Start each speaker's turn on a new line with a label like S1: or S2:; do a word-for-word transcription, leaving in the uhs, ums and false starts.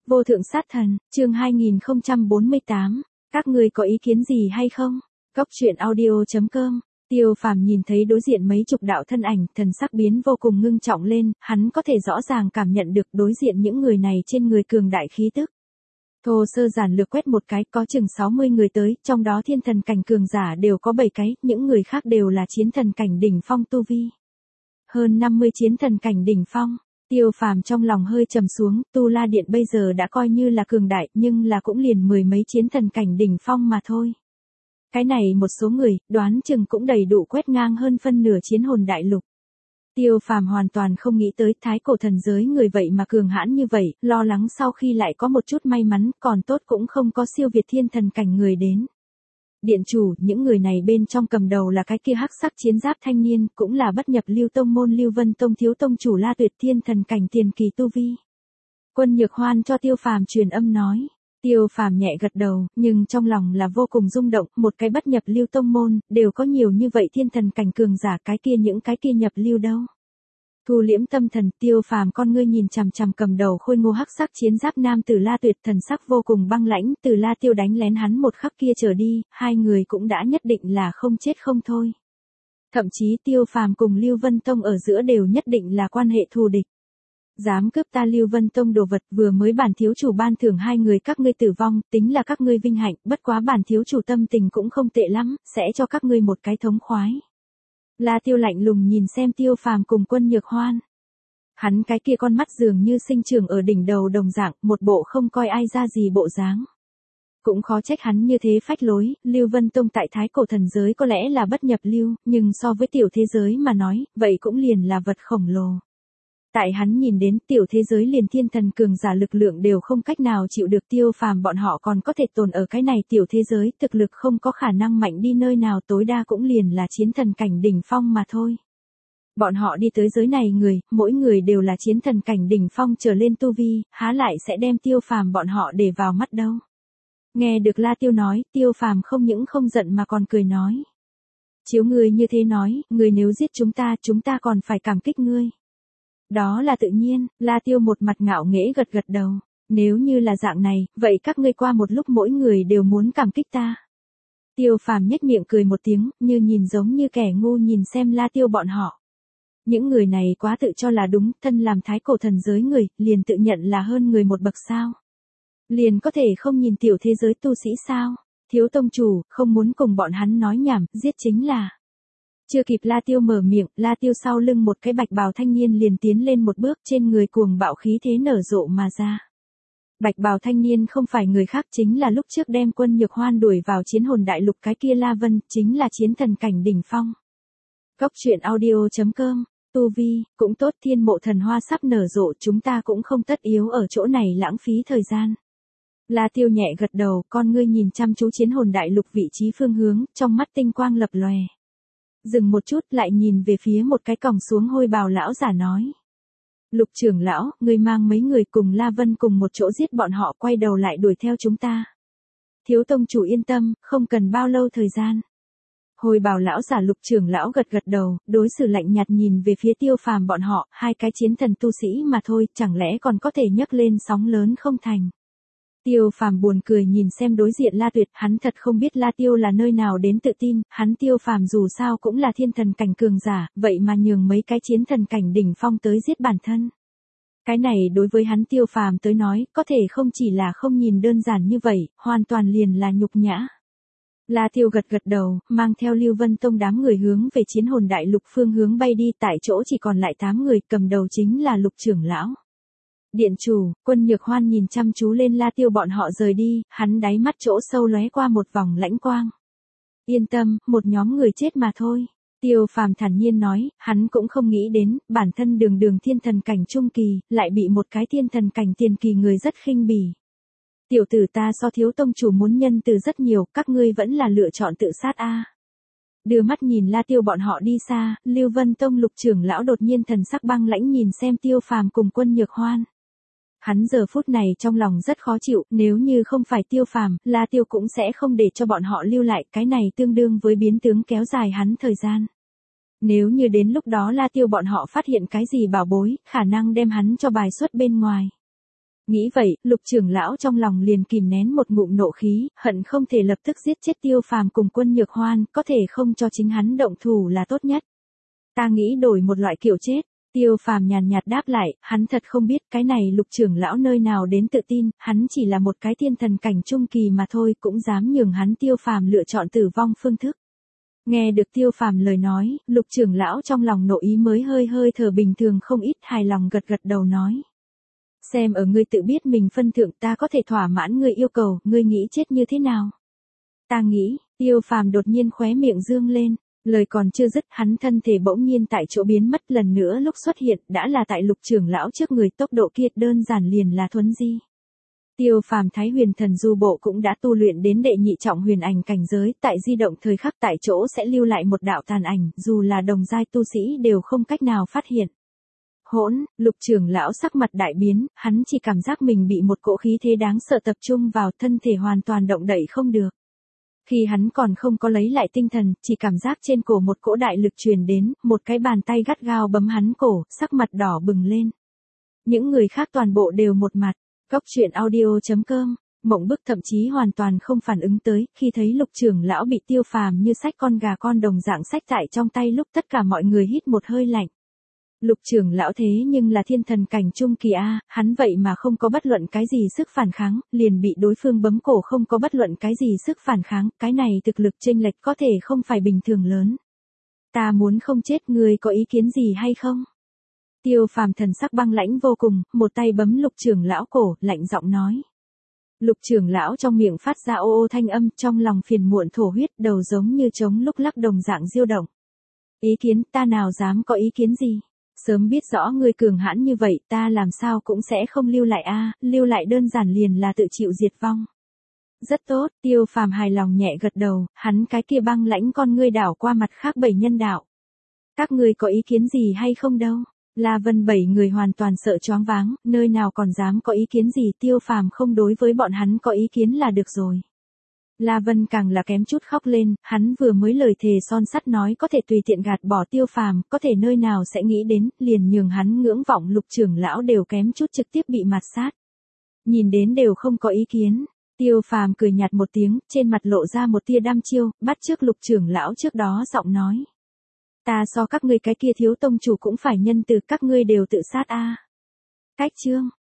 S1: Vô thượng sát thần, chương hai nghìn không trăm bốn mươi tám. Các ngươi có ý kiến gì hay không? Góc truyện audio chấm com. Tiêu Phàm nhìn thấy đối diện mấy chục đạo thân ảnh, thần sắc biến vô cùng ngưng trọng lên, hắn có thể rõ ràng cảm nhận được đối diện những người này trên người cường đại khí tức. Thô sơ giản lược quét một cái, có chừng sáu mươi người tới, trong đó thiên thần cảnh cường giả đều có bảy cái, những người khác đều là chiến thần cảnh đỉnh phong tu vi. Hơn năm mươi chiến thần cảnh đỉnh phong. Tiêu Phàm trong lòng hơi trầm xuống, Tu La Điện bây giờ đã coi như là cường đại, nhưng là cũng liền mười mấy chiến thần cảnh đỉnh phong mà thôi. Cái này một số người, đoán chừng cũng đầy đủ quét ngang hơn phân nửa chiến hồn đại lục. Tiêu Phàm hoàn toàn không nghĩ tới thái cổ thần giới người vậy mà cường hãn như vậy, lo lắng sau khi lại có một chút may mắn, còn tốt cũng không có siêu việt thiên thần cảnh người đến. Điện chủ, những người này bên trong cầm đầu là cái kia hắc sắc chiến giáp thanh niên, cũng là bất nhập Lưu Tông môn Lưu Vân Tông thiếu tông chủ La Tuyệt thiên thần cảnh tiền kỳ tu vi. Quân Nhược Hoan cho Tiêu Phàm truyền âm nói. Tiêu Phàm nhẹ gật đầu, nhưng trong lòng là vô cùng rung động, một cái bất nhập Lưu Tông môn, đều có nhiều như vậy thiên thần cảnh cường giả, cái kia những cái kia nhập lưu đâu. Thu liễm tâm thần, Tiêu Phàm con ngươi nhìn chằm chằm cầm đầu khôi ngô hắc sắc chiến giáp nam tử La Tuyệt, thần sắc vô cùng băng lãnh, từ La Tiêu đánh lén hắn một khắc kia trở đi, hai người cũng đã nhất định là không chết không thôi. Thậm chí Tiêu Phàm cùng Lưu Vân Tông ở giữa đều nhất định là quan hệ thù địch. Dám cướp ta Lưu Vân Tông đồ vật, vừa mới bản thiếu chủ ban thưởng hai người các ngươi tử vong, tính là các ngươi vinh hạnh, bất quá bản thiếu chủ tâm tình cũng không tệ lắm, sẽ cho các ngươi một cái thống khoái. La Tiêu lạnh lùng nhìn xem Tiêu Phàm cùng Quân Nhược Hoan. Hắn cái kia con mắt dường như sinh trưởng ở đỉnh đầu đồng dạng, một bộ không coi ai ra gì bộ dáng. Cũng khó trách hắn như thế phách lối, Lưu Vân Tông tại thái cổ thần giới có lẽ là bất nhập lưu, nhưng so với tiểu thế giới mà nói, vậy cũng liền là vật khổng lồ. Tại hắn nhìn đến tiểu thế giới liền thiên thần cường giả lực lượng đều không cách nào chịu được, Tiêu Phàm bọn họ còn có thể tồn ở cái này tiểu thế giới, thực lực không có khả năng mạnh đi nơi nào, tối đa cũng liền là chiến thần cảnh đỉnh phong mà thôi. Bọn họ đi tới giới này người, mỗi người đều là chiến thần cảnh đỉnh phong trở lên tu vi, há lại sẽ đem Tiêu Phàm bọn họ để vào mắt đâu. Nghe được La Tiêu nói, Tiêu Phàm không những không giận mà còn cười nói. Chiếu người như thế nói, người nếu giết chúng ta, chúng ta còn phải cảm kích ngươi. Đó là tự nhiên, La Tiêu một mặt ngạo nghễ gật gật đầu. Nếu như là dạng này, vậy các ngươi qua một lúc mỗi người đều muốn cảm kích ta. Tiêu Phàm nhếch miệng cười một tiếng, như nhìn giống như kẻ ngu nhìn xem La Tiêu bọn họ. Những người này quá tự cho là đúng, thân làm thái cổ thần giới người, liền tự nhận là hơn người một bậc sao. Liền có thể không nhìn tiểu thế giới tu sĩ sao. Thiếu tông chủ, không muốn cùng bọn hắn nói nhảm, giết chính là. Chưa kịp La Tiêu mở miệng, La Tiêu sau lưng một cái bạch bào thanh niên liền tiến lên một bước, trên người cuồng bạo khí thế nở rộ mà ra. Bạch bào thanh niên không phải người khác, chính là lúc trước đem Quân Nhược Hoan đuổi vào chiến hồn đại lục cái kia La Vân, chính là chiến thần cảnh đỉnh phong. Góc truyện audio chấm com. Tu vi, cũng tốt, thiên mộ thần hoa sắp nở rộ, chúng ta cũng không tất yếu ở chỗ này lãng phí thời gian. La Tiêu nhẹ gật đầu, con ngươi nhìn chăm chú chiến hồn đại lục vị trí phương hướng, trong mắt tinh quang lập lòe. Dừng một chút, lại nhìn về phía một cái còng xuống hôi bào lão giả nói. Lục trưởng lão, ngươi mang mấy người cùng La Vân cùng một chỗ giết bọn họ, quay đầu lại đuổi theo chúng ta. Thiếu tông chủ yên tâm, không cần bao lâu thời gian. Hôi bào lão giả Lục trưởng lão gật gật đầu, đối xử lạnh nhạt nhìn về phía Tiêu Phàm bọn họ, hai cái chiến thần tu sĩ mà thôi, chẳng lẽ còn có thể nhấc lên sóng lớn không thành. Tiêu Phàm buồn cười nhìn xem đối diện La Tuyệt, hắn thật không biết La Tiêu là nơi nào đến tự tin, hắn Tiêu Phàm dù sao cũng là thiên thần cảnh cường giả, vậy mà nhường mấy cái chiến thần cảnh đỉnh phong tới giết bản thân. Cái này đối với hắn Tiêu Phàm tới nói, có thể không chỉ là không nhìn đơn giản như vậy, hoàn toàn liền là nhục nhã. La Tiêu gật gật đầu, mang theo Lưu Vân Tông đám người hướng về chiến hồn đại lục phương hướng bay đi, tại chỗ chỉ còn lại tám người, cầm đầu chính là Lục trưởng lão. Điện chủ, Quân Nhược Hoan nhìn chăm chú lên La Tiêu bọn họ rời đi, hắn đáy mắt chỗ sâu lóe qua một vòng lãnh quang. Yên tâm, một nhóm người chết mà thôi. Tiêu Phàm thản nhiên nói, hắn cũng không nghĩ đến, bản thân đường đường thiên thần cảnh trung kỳ, lại bị một cái thiên thần cảnh tiền kỳ người rất khinh bỉ. Tiểu tử ta so thiếu tông chủ muốn nhân từ rất nhiều, các ngươi vẫn là lựa chọn tự sát a. Đưa mắt nhìn La Tiêu bọn họ đi xa, Lưu Vân Tông Lục trưởng lão đột nhiên thần sắc băng lãnh nhìn xem Tiêu Phàm cùng Quân Nhược Hoan. Hắn giờ phút này trong lòng rất khó chịu, nếu như không phải Tiêu Phàm, La Tiêu cũng sẽ không để cho bọn họ lưu lại, cái này tương đương với biến tướng kéo dài hắn thời gian. Nếu như đến lúc đó La Tiêu bọn họ phát hiện cái gì bảo bối, khả năng đem hắn cho bài xuất bên ngoài. Nghĩ vậy, Lục trưởng lão trong lòng liền kìm nén một ngụm nộ khí, hận không thể lập tức giết chết Tiêu Phàm cùng Quân Nhược Hoan, có thể không cho chính hắn động thủ là tốt nhất. Ta nghĩ đổi một loại kiểu chết. Tiêu Phàm nhàn nhạt đáp lại, hắn thật không biết cái này Lục trưởng lão nơi nào đến tự tin, hắn chỉ là một cái thiên thần cảnh trung kỳ mà thôi, cũng dám nhường hắn Tiêu Phàm lựa chọn tử vong phương thức. Nghe được Tiêu Phàm lời nói, Lục trưởng lão trong lòng nội ý mới hơi hơi thở bình thường không ít, hài lòng gật gật đầu nói. Xem ở ngươi tự biết mình phân thượng, ta có thể thỏa mãn ngươi yêu cầu, ngươi nghĩ chết như thế nào? Ta nghĩ, Tiêu Phàm đột nhiên khóe miệng dương lên, lời còn chưa dứt, hắn thân thể bỗng nhiên tại chỗ biến mất, lần nữa lúc xuất hiện, đã là tại Lục trưởng lão trước người, tốc độ kia đơn giản liền là thuấn di. Tiêu Phàm Thái Huyền Thần Du Bộ cũng đã tu luyện đến đệ nhị trọng huyền ảnh cảnh giới, tại di động thời khắc tại chỗ sẽ lưu lại một đạo tàn ảnh, dù là đồng giai tu sĩ đều không cách nào phát hiện. Hỗn, Lục trưởng lão sắc mặt đại biến, hắn chỉ cảm giác mình bị một cỗ khí thế đáng sợ tập trung vào, thân thể hoàn toàn động đậy không được. Khi hắn còn không có lấy lại tinh thần, chỉ cảm giác trên cổ một cỗ đại lực truyền đến, một cái bàn tay gắt gao bấm hắn cổ, sắc mặt đỏ bừng lên. Những người khác toàn bộ đều một mặt. Góc truyện audio chấm com, Mộng Bức thậm chí hoàn toàn không phản ứng tới, khi thấy Lục trưởng lão bị Tiêu Phàm như xách con gà con đồng dạng xách tại trong tay, lúc tất cả mọi người hít một hơi lạnh. Lục trưởng lão thế nhưng là thiên thần cảnh trung kỳ a, hắn vậy mà không có bất luận cái gì sức phản kháng, liền bị đối phương bấm cổ, không có bất luận cái gì sức phản kháng, cái này thực lực chênh lệch có thể không phải bình thường lớn. Ta muốn không chết, ngươi có ý kiến gì hay không? Tiêu Phàm thần sắc băng lãnh vô cùng, một tay bấm Lục trưởng lão cổ, lạnh giọng nói. Lục trưởng lão trong miệng phát ra ô ô thanh âm, trong lòng phiền muộn thổ huyết, đầu giống như trống lúc lắc đồng dạng diêu động. Ý kiến, ta nào dám có ý kiến gì? Sớm biết rõ ngươi cường hãn như vậy, ta làm sao cũng sẽ không lưu lại a, lưu lại đơn giản liền là tự chịu diệt vong. Rất tốt, Tiêu Phàm hài lòng nhẹ gật đầu, hắn cái kia băng lãnh con ngươi đảo qua mặt khác bảy nhân đạo. Các ngươi có ý kiến gì hay không đâu? La Vân bảy người hoàn toàn sợ choáng váng, nơi nào còn dám có ý kiến gì, Tiêu Phàm không đối với bọn hắn có ý kiến là được rồi. La Vân càng là kém chút khóc lên, hắn vừa mới lời thề son sắt nói có thể tùy tiện gạt bỏ Tiêu Phàm, có thể nơi nào sẽ nghĩ đến, liền nhường hắn ngưỡng vọng Lục trưởng lão đều kém chút trực tiếp bị mạt sát. Nhìn đến đều không có ý kiến, Tiêu Phàm cười nhạt một tiếng, trên mặt lộ ra một tia đăm chiêu, bắt chước Lục trưởng lão trước đó giọng nói. Ta so các ngươi cái kia thiếu tông chủ cũng phải nhân từ, các ngươi đều tự sát a. Cách chương